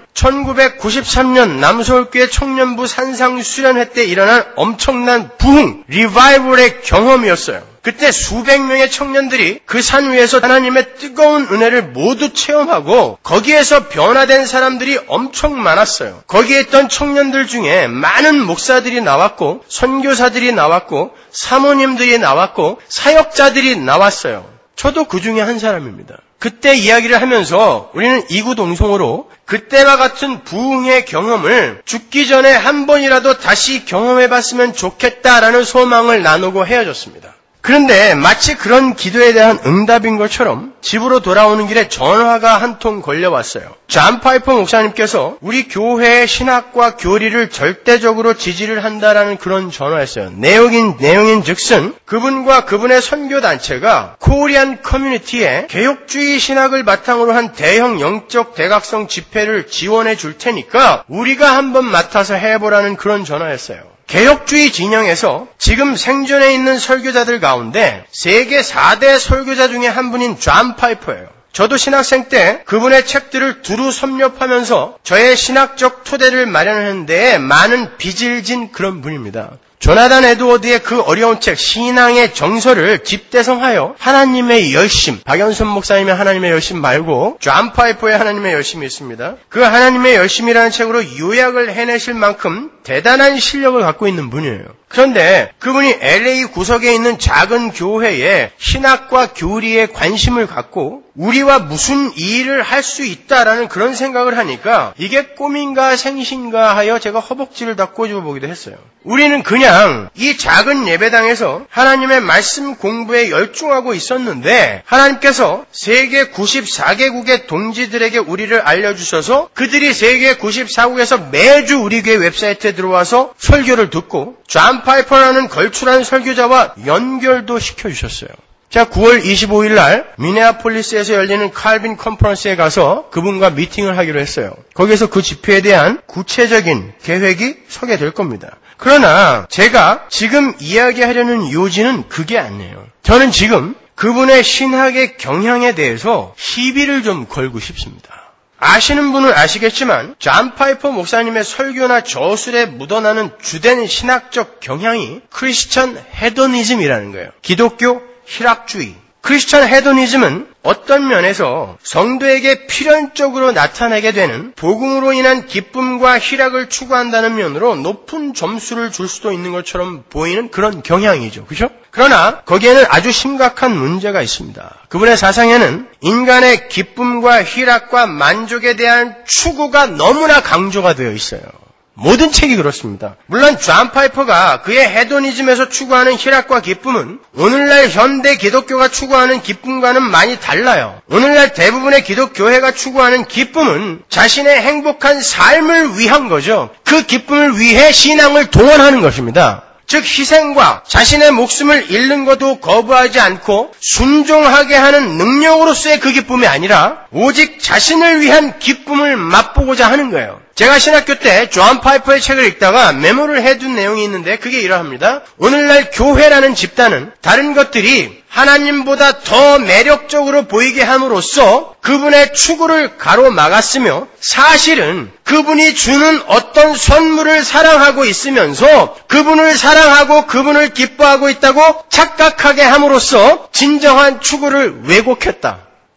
천구백구십삼 년 남서울교회 청년부 산상수련회 때 일어난 엄청난 부흥, 리바이벌의 경험이었어요. 그때 수백 명의 청년들이 그 산 위에서 하나님의 뜨거운 은혜를 모두 체험하고 거기에서 변화된 사람들이 엄청 많았어요. 거기에 있던 청년들 중에 많은 목사들이 나왔고 선교사들이 나왔고 사모님들이 나왔고 사역자들이 나왔어요. 저도 그 중에 한 사람입니다. 그때 이야기를 하면서 우리는 이구동성으로 그때와 같은 부흥의 경험을 죽기 전에 한 번이라도 다시 경험해봤으면 좋겠다라는 소망을 나누고 헤어졌습니다. 그런데 마치 그런 기도에 대한 응답인 것처럼 집으로 돌아오는 길에 전화가 한 통 걸려왔어요. 존 파이퍼 목사님께서 우리 교회의 신학과 교리를 절대적으로 지지를 한다라는 그런 전화였어요. 내용인, 내용인 즉슨 그분과 그분의 선교단체가 코리안 커뮤니티에 개혁주의 신학을 바탕으로 한 대형 영적 대각성 집회를 지원해 줄 테니까 우리가 한번 맡아서 해보라는 그런 전화였어요. 개혁주의 진영에서 지금 생존해 있는 설교자들 가운데 세계 사 대 설교자 중에 한 분인 존 파이퍼예요. 저도 신학생 때 그분의 책들을 두루 섭렵하면서 저의 신학적 토대를 마련하는 데에 많은 빚을 진 그런 분입니다. 조나단 에드워드의 그 어려운 책 신앙의 정서를 집대성하여 하나님의 열심, 박연선 목사님의 하나님의 열심 말고 존 파이퍼의 하나님의 열심이 있습니다. 그 하나님의 열심이라는 책으로 요약을 해내실 만큼 대단한 실력을 갖고 있는 분이에요. 그런데 그분이 엘에이 구석에 있는 작은 교회에 신학과 교리에 관심을 갖고 우리와 무슨 일을 할 수 있다라는 그런 생각을 하니까 이게 꿈인가 생신가 하여 제가 허벅지를 다 꼬집어 보기도 했어요. 우리는 그냥 이 작은 예배당에서 하나님의 말씀 공부에 열중하고 있었는데 하나님께서 세계 구십사 개국의 동지들에게 우리를 알려주셔서 그들이 세계 구십사 국에서 매주 우리 교회 웹사이트에 들어와서 설교를 듣고 존 파이퍼라는 걸출한 설교자와 연결도 시켜주셨어요. 자, 구월 이십오일 날 미네아폴리스에서 열리는 칼빈 컨퍼런스에 가서 그분과 미팅을 하기로 했어요. 거기에서 그 집회에 대한 구체적인 계획이 서게 될 겁니다. 그러나 제가 지금 이야기하려는 요지는 그게 아니에요. 저는 지금 그분의 신학의 경향에 대해서 시비를 좀 걸고 싶습니다. 아시는 분은 아시겠지만 존 파이퍼 목사님의 설교나 저술에 묻어나는 주된 신학적 경향이 크리스천 헤도니즘이라는 거예요. 기독교 희락주의. 크리스천 헤도니즘은 어떤 면에서 성도에게 필연적으로 나타나게 되는 복음으로 인한 기쁨과 희락을 추구한다는 면으로 높은 점수를 줄 수도 있는 것처럼 보이는 그런 경향이죠. 그렇죠? 그러나 거기에는 아주 심각한 문제가 있습니다. 그분의 사상에는 인간의 기쁨과 희락과 만족에 대한 추구가 너무나 강조가 되어 있어요. 모든 책이 그렇습니다. 물론 존 파이퍼가 그의 헤도니즘에서 추구하는 희락과 기쁨은 오늘날 현대 기독교가 추구하는 기쁨과는 많이 달라요. 오늘날 대부분의 기독교회가 추구하는 기쁨은 자신의 행복한 삶을 위한 거죠. 그 기쁨을 위해 신앙을 동원하는 것입니다. 즉 희생과 자신의 목숨을 잃는 것도 거부하지 않고 순종하게 하는 능력으로서의 그 기쁨이 아니라 오직 자신을 위한 기쁨을 맛보고자 하는 거예요. 제가 신학교 때 존 파이퍼의 책을 읽다가 메모를 해둔 내용이 있는데 그게 이러합니다. 오늘날 교회라는 집단은 다른 것들이 하나님보다 더 매력적으로 보이게 함으로써 그분의 추구를 가로막았으며 사실은 그분이 주는 어떤 선물을 사랑하고 있으면서 그분을 사랑하고 그분을 기뻐하고 있다고 착각하게 함으로써 진정한 추구를 왜곡했다.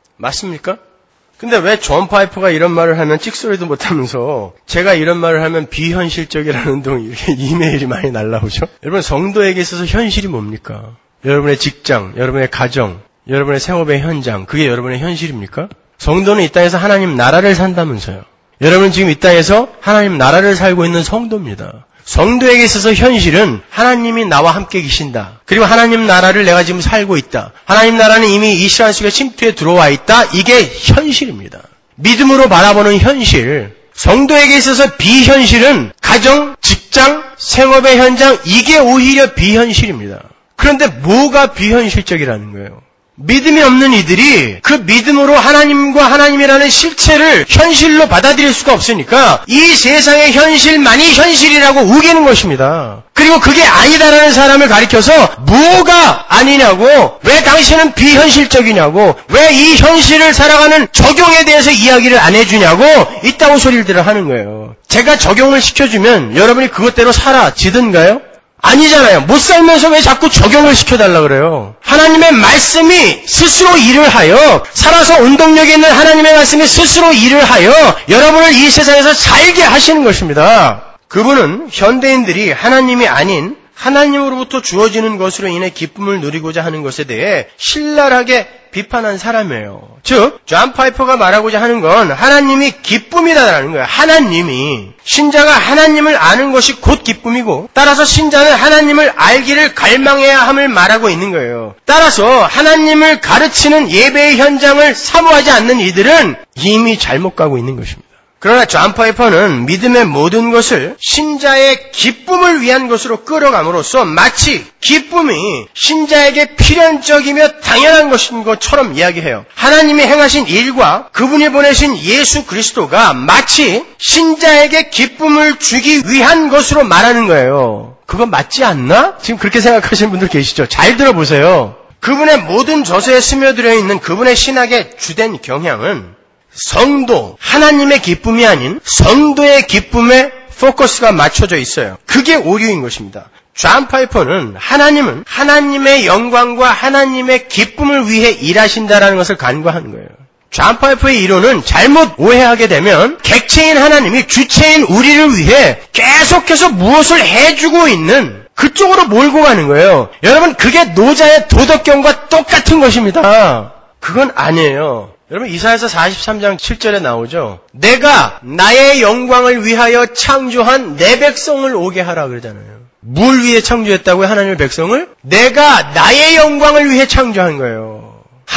맞습니까? 근데 왜 존 파이퍼가 이런 말을 하면 찍소리도 못하면서 제가 이런 말을 하면 비현실적이라는 등 이렇게 이메일이 많이 날라오죠? 여러분 성도에게 있어서 현실이 뭡니까? 여러분의 직장, 여러분의 가정, 여러분의 생업의 현장, 그게 여러분의 현실입니까? 성도는 이 땅에서 하나님 나라를 산다면서요. 여러분은 지금 이 땅에서 하나님 나라를 살고 있는 성도입니다. 성도에게 있어서 현실은 하나님이 나와 함께 계신다. 그리고 하나님 나라를 내가 지금 살고 있다. 하나님 나라는 이미 이 시간 속에 침투에 들어와 있다. 이게 현실입니다. 믿음으로 바라보는 현실. 성도에게 있어서 비현실은 가정, 직장, 생업의 현장, 이게 오히려 비현실입니다. 그런데 뭐가 비현실적이라는 거예요? 믿음이 없는 이들이 그 믿음으로 하나님과 하나님이라는 실체를 현실로 받아들일 수가 없으니까 이 세상의 현실만이 현실이라고 우기는 것입니다. 그리고 그게 아니다라는 사람을 가리켜서 뭐가 아니냐고, 왜 당신은 비현실적이냐고, 왜 이 현실을 살아가는 적용에 대해서 이야기를 안 해주냐고 이따구 소리들을 하는 거예요. 제가 적용을 시켜주면 여러분이 그것대로 살아지든가요? 아니잖아요. 못 살면서 왜 자꾸 적용을 시켜달라 그래요. 하나님의 말씀이 스스로 일을 하여, 살아서 운동력이 있는 하나님의 말씀이 스스로 일을 하여 여러분을 이 세상에서 살게 하시는 것입니다. 그분은 현대인들이 하나님이 아닌 하나님으로부터 주어지는 것으로 인해 기쁨을 누리고자 하는 것에 대해 신랄하게 비판한 사람이에요. 즉, 존 파이퍼가 말하고자 하는 건 하나님이 기쁨이다라는 거예요. 하나님이. 신자가 하나님을 아는 것이 곧 기쁨이고, 따라서 신자는 하나님을 알기를 갈망해야 함을 말하고 있는 거예요. 따라서 하나님을 가르치는 예배의 현장을 사모하지 않는 이들은 이미 잘못 가고 있는 것입니다. 그러나 존 파이퍼는 믿음의 모든 것을 신자의 기쁨을 위한 것으로 끌어감으로써 마치 기쁨이 신자에게 필연적이며 당연한 것인 것처럼 이야기해요. 하나님이 행하신 일과 그분이 보내신 예수 그리스도가 마치 신자에게 기쁨을 주기 위한 것으로 말하는 거예요. 그거 맞지 않나? 지금 그렇게 생각하시는 분들 계시죠? 잘 들어보세요. 그분의 모든 저서에 스며들어 있는 그분의 신학의 주된 경향은 성도, 하나님의 기쁨이 아닌 성도의 기쁨에 포커스가 맞춰져 있어요. 그게 오류인 것입니다. 존 파이퍼는 하나님은 하나님의 영광과 하나님의 기쁨을 위해 일하신다라는 것을 간과하는 거예요. 존 파이퍼의 이론은 잘못 오해하게 되면 객체인 하나님이 주체인 우리를 위해 계속해서 무엇을 해주고 있는 그쪽으로 몰고 가는 거예요. 여러분, 그게 노자의 도덕경과 똑같은 것입니다. 그건 아니에요. 여러분, 이사야서 사십삼 장 칠 절에 나오죠. 내가 나의 영광을 위하여 창조한 내 백성을 오게 하라 그러잖아요. 뭘 위해 창조했다고요? 하나님의 백성을? 내가 나의 영광을 위해 창조한 거예요.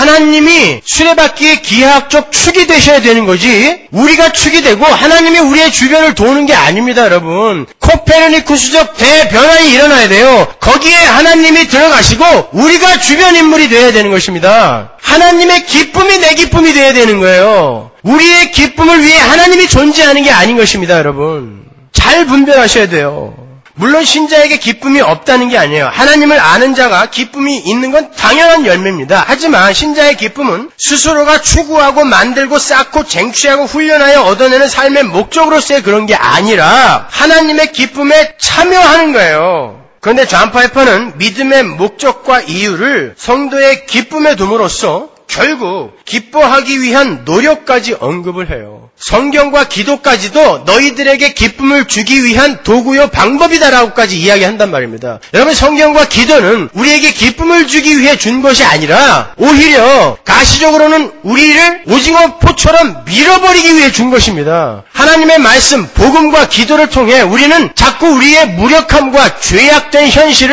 하나님이 수레바퀴의 기하학적 축이 되셔야 되는 거지, 우리가 축이 되고 하나님이 우리의 주변을 도는 게 아닙니다, 여러분. 코페르니쿠스적 대변환이 일어나야 돼요. 거기에 하나님이 들어가시고 우리가 주변 인물이 되어야 되는 것입니다. 하나님의 기쁨이 내 기쁨이 되어야 되는 거예요. 우리의 기쁨을 위해 하나님이 존재하는 게 아닌 것입니다, 여러분. 잘 분별하셔야 돼요. 물론 신자에게 기쁨이 없다는 게 아니에요. 하나님을 아는 자가 기쁨이 있는 건 당연한 열매입니다. 하지만 신자의 기쁨은 스스로가 추구하고 만들고 쌓고 쟁취하고 훈련하여 얻어내는 삶의 목적으로서의 그런 게 아니라 하나님의 기쁨에 참여하는 거예요. 그런데 존 파이퍼는 믿음의 목적과 이유를 성도의 기쁨에 둠으로써 결국 기뻐하기 위한 노력까지 언급을 해요. 성경과 기도까지도 너희들에게 기쁨을 주기 위한 도구요 방법이다라고까지 이야기한단 말입니다. 여러분, 성경과 기도는 우리에게 기쁨을 주기 위해 준 것이 아니라 오히려 가시적으로는 우리를 오징어 포처럼 밀어버리기 위해 준 것입니다. 하나님의 말씀, 복음과 기도를 통해 우리는 자꾸 우리의 무력함과 죄악된 현실을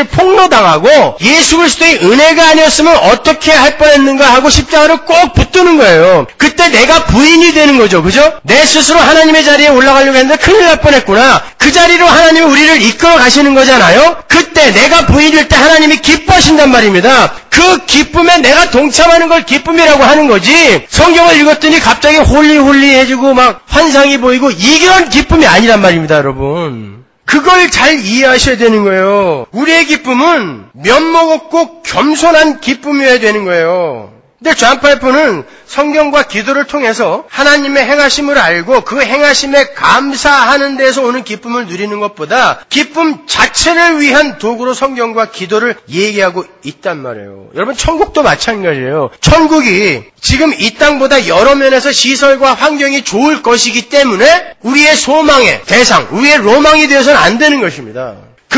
폭로당하고 예수 그리스도의 은혜가 아니었으면 어떻게 할 뻔했는가 하고 십자가를 꼭 붙드는 거예요. 그때 내가 부인이 되는 거죠. 그죠? 내 스스로 하나님의 자리에 올라가려고 했는데 큰일 날 뻔했구나. 그 자리로 하나님이 우리를 이끌어 가시는 거잖아요. 그때 내가 부인일 때 하나님이 기뻐하신단 말입니다. 그 기쁨에 내가 동참하는 걸 기쁨이라고 하는 거지, 성경을 읽었더니 갑자기 홀리홀리해지고 막 환상이 보이고 이런 기쁨이 아니란 말입니다, 여러분. 그걸 잘 이해하셔야 되는 거예요. 우리의 기쁨은 면목 없고 겸손한 기쁨이어야 되는 거예요. 근데 존 파이퍼는 성경과 기도를 통해서 하나님의 행하심을 알고 그 행하심에 감사하는 데서 오는 기쁨을 누리는 것보다 기쁨 자체를 위한 도구로 성경과 기도를 얘기하고 있단 말이에요. 여러분, 천국도 마찬가지예요. 천국이 지금 이 땅보다 여러 면에서 시설과 환경이 좋을 것이기 때문에 우리의 소망의 대상, 우리의 로망이 되어서는 안 되는 것입니다.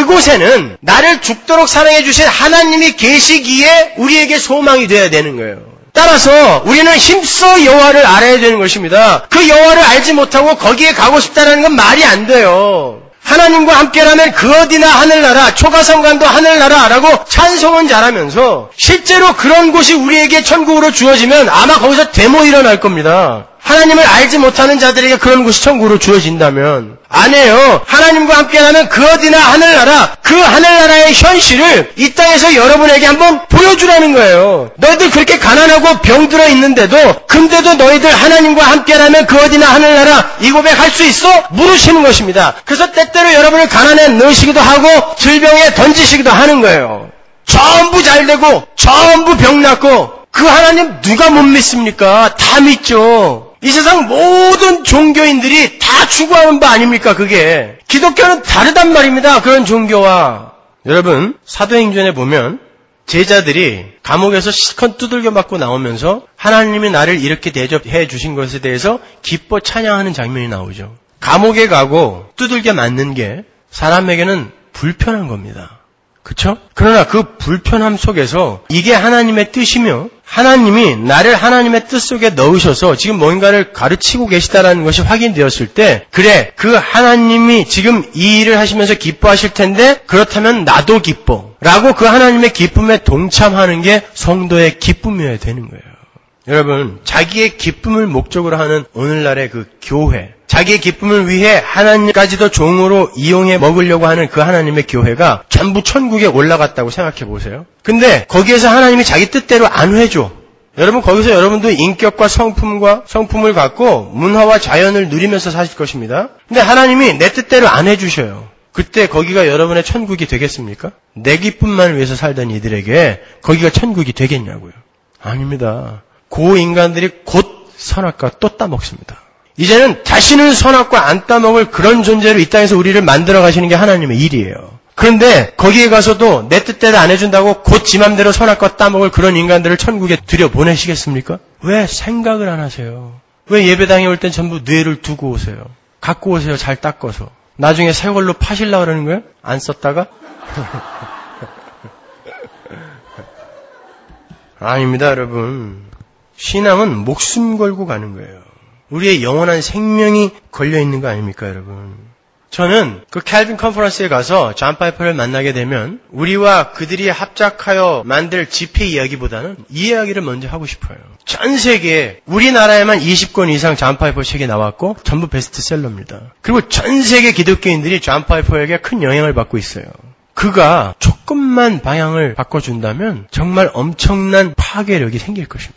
그곳에는 나를 죽도록 사랑해 주신 하나님이 계시기에 우리에게 소망이 되어야 되는 거예요. 따라서 우리는 힘써 여호와를 알아야 되는 것입니다. 그 여호와를 알지 못하고 거기에 가고 싶다는 건 말이 안 돼요. 하나님과 함께라면 그 어디나 하늘나라, 초가성간도 하늘나라라고 찬송은 잘하면서 실제로 그런 곳이 우리에게 천국으로 주어지면 아마 거기서 데모 일어날 겁니다. 하나님을 알지 못하는 자들에게 그런 곳이 천국으로 주어진다면 아니에요. 하나님과 함께하면 그 어디나 하늘나라, 그 하늘나라의 현실을 이 땅에서 여러분에게 한번 보여주라는 거예요. 너희들 그렇게 가난하고 병들어 있는데도 근데도 너희들 하나님과 함께하면 그 어디나 하늘나라 이 고백할 수 있어? 물으시는 것입니다. 그래서 때때로 여러분을 가난에 넣으시기도 하고 질병에 던지시기도 하는 거예요. 전부 잘되고 전부 병 낫고 그 하나님 누가 못 믿습니까? 다 믿죠. 이 세상 모든 종교인들이 다 추구하는 바 아닙니까, 그게. 기독교는 다르단 말입니다, 그런 종교와. 여러분, 사도행전에 보면 제자들이 감옥에서 실컷 두들겨 맞고 나오면서 하나님이 나를 이렇게 대접해 주신 것에 대해서 기뻐 찬양하는 장면이 나오죠. 감옥에 가고 두들겨 맞는 게 사람에게는 불편한 겁니다. 그렇죠? 그러나 그 불편함 속에서 이게 하나님의 뜻이며 하나님이 나를 하나님의 뜻 속에 넣으셔서 지금 뭔가를 가르치고 계시다라는 것이 확인되었을 때 그래, 그 하나님이 지금 이 일을 하시면서 기뻐하실 텐데 그렇다면 나도 기뻐 라고 그 하나님의 기쁨에 동참하는 게 성도의 기쁨이어야 되는 거예요. 여러분, 자기의 기쁨을 목적으로 하는 오늘날의 그 교회, 자기의 기쁨을 위해 하나님까지도 종으로 이용해 먹으려고 하는 그 하나님의 교회가 전부 천국에 올라갔다고 생각해 보세요. 근데 거기에서 하나님이 자기 뜻대로 안 해줘. 여러분, 거기서 여러분도 인격과 성품과 성품을 갖고 문화와 자연을 누리면서 사실 것입니다. 근데 하나님이 내 뜻대로 안 해주셔요. 그때 거기가 여러분의 천국이 되겠습니까? 내 기쁨만을 위해서 살던 이들에게 거기가 천국이 되겠냐고요. 아닙니다. 그 인간들이 곧 선악과 또 따먹습니다. 이제는 다시는 선악과 안 따먹을 그런 존재로 이 땅에서 우리를 만들어 가시는 게 하나님의 일이에요. 그런데 거기에 가서도 내 뜻대로 안 해준다고 곧 지 맘대로 선악과 따먹을 그런 인간들을 천국에 들여보내시겠습니까? 왜 생각을 안 하세요? 왜 예배당에 올 땐 전부 뇌를 두고 오세요? 갖고 오세요, 잘 닦아서. 나중에 새 걸로 파시려고 그러는 거예요? 안 썼다가? 아닙니다, 여러분. 신앙은 목숨 걸고 가는 거예요. 우리의 영원한 생명이 걸려있는 거 아닙니까, 여러분? 저는 그 캘빈 컨퍼런스에 가서 존 파이퍼를 만나게 되면 우리와 그들이 합작하여 만들 집회 이야기보다는 이 이야기를 먼저 하고 싶어요. 전 세계에 우리나라에만 이십 권 이상 존 파이퍼 책이 나왔고 전부 베스트셀러입니다. 그리고 전 세계 기독교인들이 존 파이퍼에게 큰 영향을 받고 있어요. 그가 조금만 방향을 바꿔준다면 정말 엄청난 파괴력이 생길 것입니다.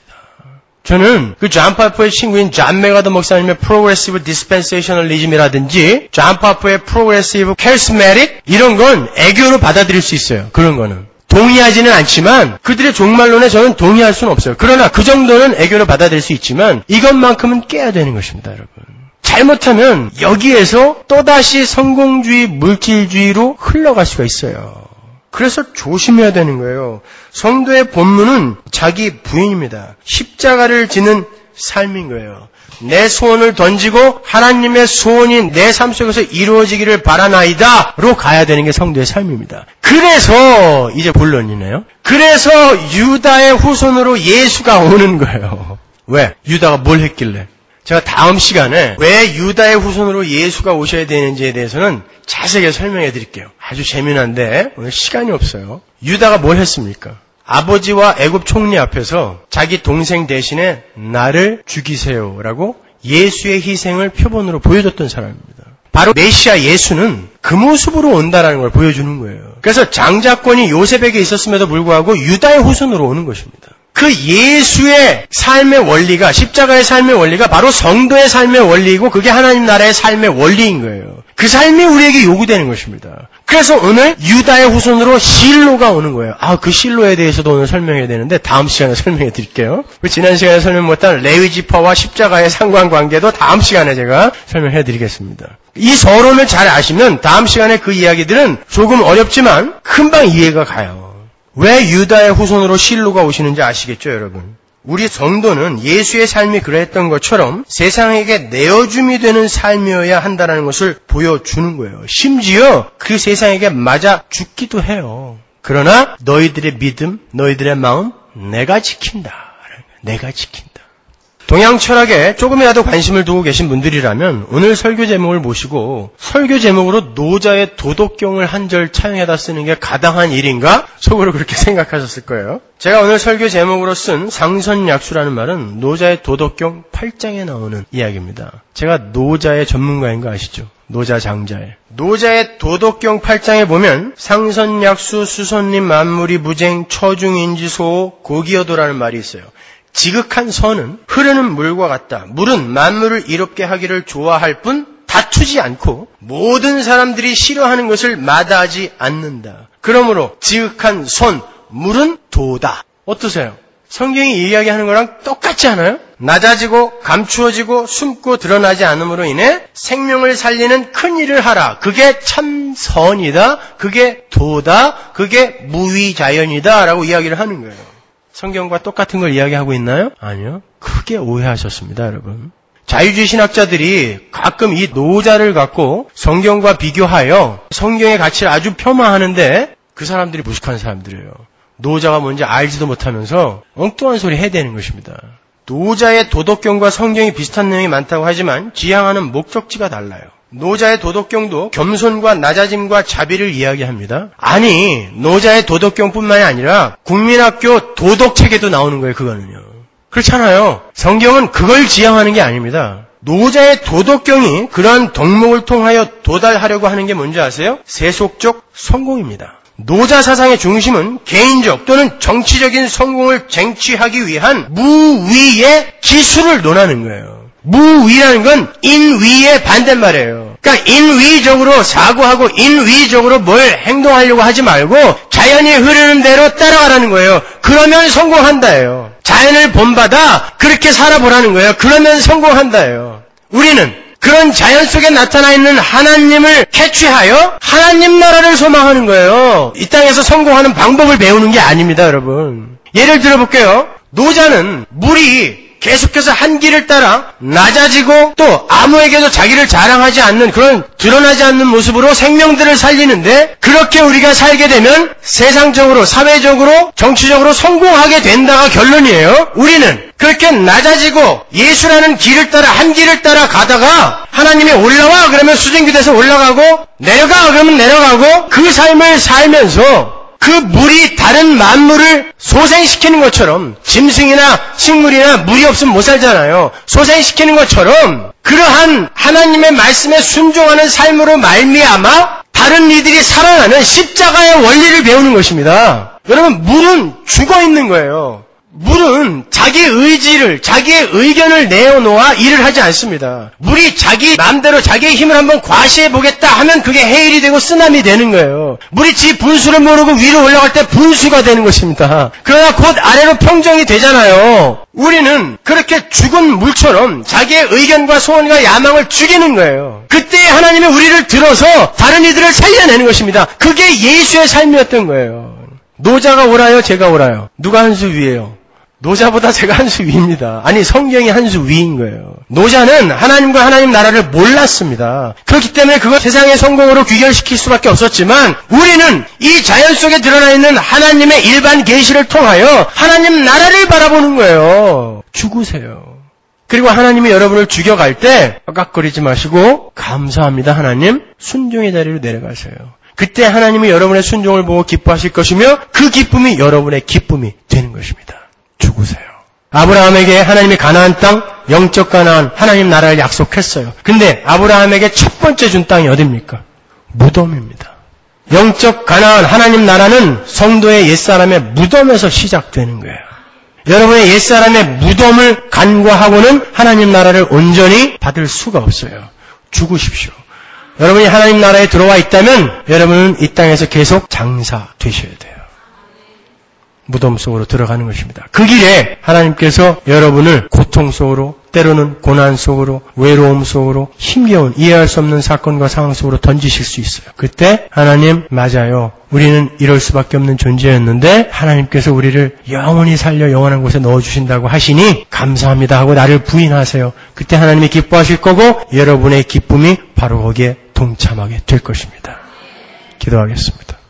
저는 그 존 파이퍼의 친구인 존 메가더 목사님의 프로그레시브 디스펜세이셔널리즘이라든지 존 파이퍼의 프로그레시브 캐리스매틱 이런 건 애교로 받아들일 수 있어요. 그런 거는. 동의하지는 않지만 그들의 종말론에 저는 동의할 수는 없어요. 그러나 그 정도는 애교로 받아들일 수 있지만 이것만큼은 깨야 되는 것입니다, 여러분. 잘못하면 여기에서 또다시 성공주의, 물질주의로 흘러갈 수가 있어요. 그래서 조심해야 되는 거예요. 성도의 본문은 자기 부인입니다. 십자가를 지는 삶인 거예요. 내 소원을 던지고 하나님의 소원이 내 삶 속에서 이루어지기를 바라나이다로 가야 되는 게 성도의 삶입니다. 그래서 이제 본론이네요. 그래서 유다의 후손으로 예수가 오는 거예요. 왜? 유다가 뭘 했길래? 제가 다음 시간에 왜 유다의 후손으로 예수가 오셔야 되는지에 대해서는 자세하게 설명해 드릴게요. 아주 재미난데 오늘 시간이 없어요. 유다가 뭘 했습니까? 아버지와 애굽 총리 앞에서 자기 동생 대신에 나를 죽이세요라고 예수의 희생을 표본으로 보여줬던 사람입니다. 바로 메시아 예수는 그 모습으로 온다라는 걸 보여주는 거예요. 그래서 장자권이 요셉에게 있었음에도 불구하고 유다의 후손으로 오는 것입니다. 그 예수의 삶의 원리가, 십자가의 삶의 원리가 바로 성도의 삶의 원리이고 그게 하나님 나라의 삶의 원리인 거예요. 그 삶이 우리에게 요구되는 것입니다. 그래서 오늘 유다의 후손으로 실로가 오는 거예요. 아, 그 실로에 대해서도 오늘 설명해야 되는데 다음 시간에 설명해 드릴게요. 지난 시간에 설명 못한 레위지파와 십자가의 상관관계도 다음 시간에 제가 설명해 드리겠습니다. 이 서론을 잘 아시면 다음 시간에 그 이야기들은 조금 어렵지만 금방 이해가 가요. 왜 유다의 후손으로 실로가 오시는지 아시겠죠, 여러분? 우리 성도는 예수의 삶이 그랬던 것처럼 세상에게 내어줌이 되는 삶이어야 한다는 것을 보여주는 거예요. 심지어 그 세상에게 맞아 죽기도 해요. 그러나 너희들의 믿음, 너희들의 마음 내가 지킨다. 내가 지킨다. 동양 철학에 조금이라도 관심을 두고 계신 분들이라면 오늘 설교 제목을 모시고 설교 제목으로 노자의 도덕경을 한 절 차용해다 쓰는 게 가당한 일인가? 속으로 그렇게 생각하셨을 거예요. 제가 오늘 설교 제목으로 쓴 상선약수라는 말은 노자의 도덕경 팔 장에 나오는 이야기입니다. 제가 노자의 전문가인 거 아시죠? 노자 장자의. 노자의 도덕경 팔 장에 보면 상선약수 수선림 만물이 무쟁 처중인지소 고기여도라는 말이 있어요. 지극한 선은 흐르는 물과 같다. 물은 만물을 이롭게 하기를 좋아할 뿐 다투지 않고 모든 사람들이 싫어하는 것을 마다하지 않는다. 그러므로 지극한 선, 물은 도다. 어떠세요? 성경이 이야기하는 거랑 똑같지 않아요? 낮아지고 감추어지고 숨고 드러나지 않음으로 인해 생명을 살리는 큰 일을 하라. 그게 참 선이다. 그게 도다. 그게 무위자연이다. 라고 이야기를 하는 거예요. 성경과 똑같은 걸 이야기하고 있나요? 아니요. 크게 오해하셨습니다, 여러분. 자유주의 신학자들이 가끔 이 노자를 갖고 성경과 비교하여 성경의 가치를 아주 폄하하는데 그 사람들이 무식한 사람들이에요. 노자가 뭔지 알지도 못하면서 엉뚱한 소리 해대는 것입니다. 노자의 도덕경과 성경이 비슷한 내용이 많다고 하지만 지향하는 목적지가 달라요. 노자의 도덕경도 겸손과 낮아짐과 자비를 이야기합니다. 아니, 노자의 도덕경뿐만이 아니라 국민학교 도덕책에도 나오는 거예요, 그거는요. 그렇잖아요. 성경은 그걸 지향하는 게 아닙니다. 노자의 도덕경이 그러한 덕목을 통하여 도달하려고 하는 게 뭔지 아세요? 세속적 성공입니다. 노자 사상의 중심은 개인적 또는 정치적인 성공을 쟁취하기 위한 무위의 기술을 논하는 거예요. 무위라는 건 인위의 반대말이에요. 그러니까 인위적으로 사고하고 인위적으로 뭘 행동하려고 하지 말고 자연이 흐르는 대로 따라가라는 거예요. 그러면 성공한다예요. 자연을 본받아 그렇게 살아보라는 거예요. 그러면 성공한다예요. 우리는 그런 자연 속에 나타나 있는 하나님을 캐치하여 하나님 나라를 소망하는 거예요. 이 땅에서 성공하는 방법을 배우는 게 아닙니다, 여러분. 예를 들어볼게요. 노자는 물이 계속해서 한 길을 따라 낮아지고 또 아무에게도 자기를 자랑하지 않는 그런 드러나지 않는 모습으로 생명들을 살리는데 그렇게 우리가 살게 되면 세상적으로 사회적으로 정치적으로 성공하게 된다가 결론이에요. 우리는 그렇게 낮아지고 예수라는 길을 따라 한 길을 따라 가다가 하나님이 올라와 그러면 수증기 돼서 올라가고 내려가 그러면 내려가고 그 삶을 살면서 그 물이 다른 만물을 소생시키는 것처럼 짐승이나 식물이나 물이 없으면 못 살잖아요. 소생시키는 것처럼 그러한 하나님의 말씀에 순종하는 삶으로 말미암아 다른 이들이 살아나는 십자가의 원리를 배우는 것입니다. 여러분, 물은 죽어있는 거예요. 물은 자기 의지를, 자기의 의견을 내어놓아 일을 하지 않습니다. 물이 자기 마음대로 자기의 힘을 한번 과시해보겠다 하면 그게 해일이 되고 쓰나미 되는 거예요. 물이 지 분수를 모르고 위로 올라갈 때 분수가 되는 것입니다. 그러나 곧 아래로 평정이 되잖아요. 우리는 그렇게 죽은 물처럼 자기의 의견과 소원과 야망을 죽이는 거예요. 그때 하나님이 우리를 들어서 다른 이들을 살려내는 것입니다. 그게 예수의 삶이었던 거예요. 노자가 옳아요? 제가 옳아요? 누가 한 수 위예요? 노자보다 제가 한 수 위입니다. 아니, 성경이 한 수 위인 거예요. 노자는 하나님과 하나님 나라를 몰랐습니다. 그렇기 때문에 그걸 세상의 성공으로 귀결시킬 수밖에 없었지만 우리는 이 자연 속에 드러나 있는 하나님의 일반 계시를 통하여 하나님 나라를 바라보는 거예요. 죽으세요. 그리고 하나님이 여러분을 죽여갈 때 깍깍거리지 마시고 감사합니다 하나님, 순종의 자리로 내려가세요. 그때 하나님이 여러분의 순종을 보고 기뻐하실 것이며 그 기쁨이 여러분의 기쁨이 되는 것입니다. 죽으세요. 아브라함에게 하나님이 가나안 땅, 영적 가나안, 하나님 나라를 약속했어요. 근데 아브라함에게 첫 번째 준 땅이 어디입니까? 무덤입니다. 영적 가나안, 하나님 나라는 성도의 옛사람의 무덤에서 시작되는 거예요. 여러분의 옛사람의 무덤을 간과하고는 하나님 나라를 온전히 받을 수가 없어요. 죽으십시오. 여러분이 하나님 나라에 들어와 있다면 여러분은 이 땅에서 계속 장사 되셔야 돼요. 무덤 속으로 들어가는 것입니다. 그 길에 하나님께서 여러분을 고통 속으로, 때로는 고난 속으로, 외로움 속으로, 힘겨운 이해할 수 없는 사건과 상황 속으로 던지실 수 있어요. 그때 하나님, 맞아요. 우리는 이럴 수밖에 없는 존재였는데 하나님께서 우리를 영원히 살려 영원한 곳에 넣어주신다고 하시니 감사합니다 하고 나를 부인하세요. 그때 하나님이 기뻐하실 거고 여러분의 기쁨이 바로 거기에 동참하게 될 것입니다. 기도하겠습니다.